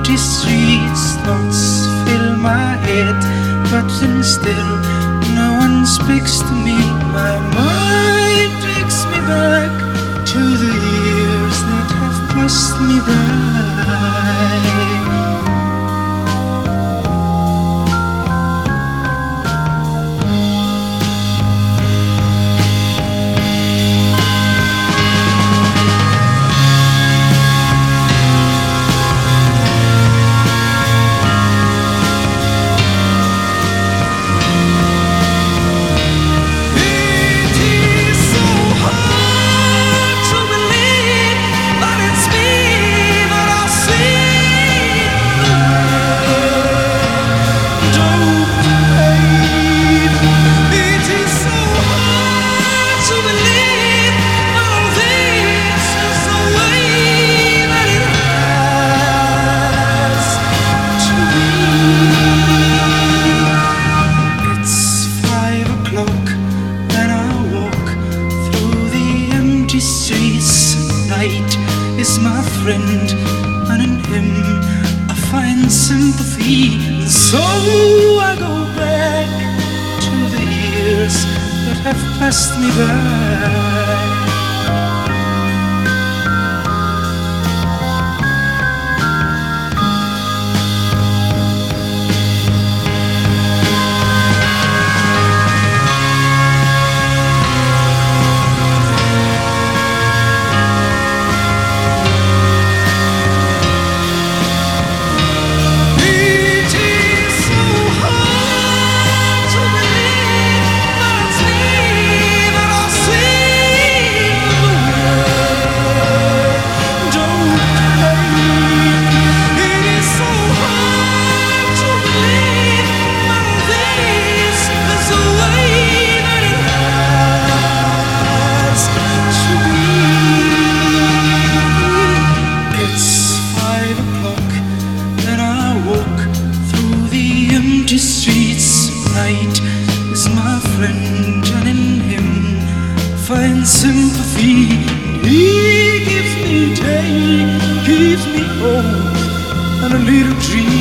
empty streets, thoughts fill my head, but then still no one speaks to me. My mind takes me back to the years that have passed me by. Streets, night is my friend, and in him I find sympathy. And so I go back to the years that have passed me by. Streets, night is my friend, and in him I find sympathy. He gives me day, gives me hope, and a little dream.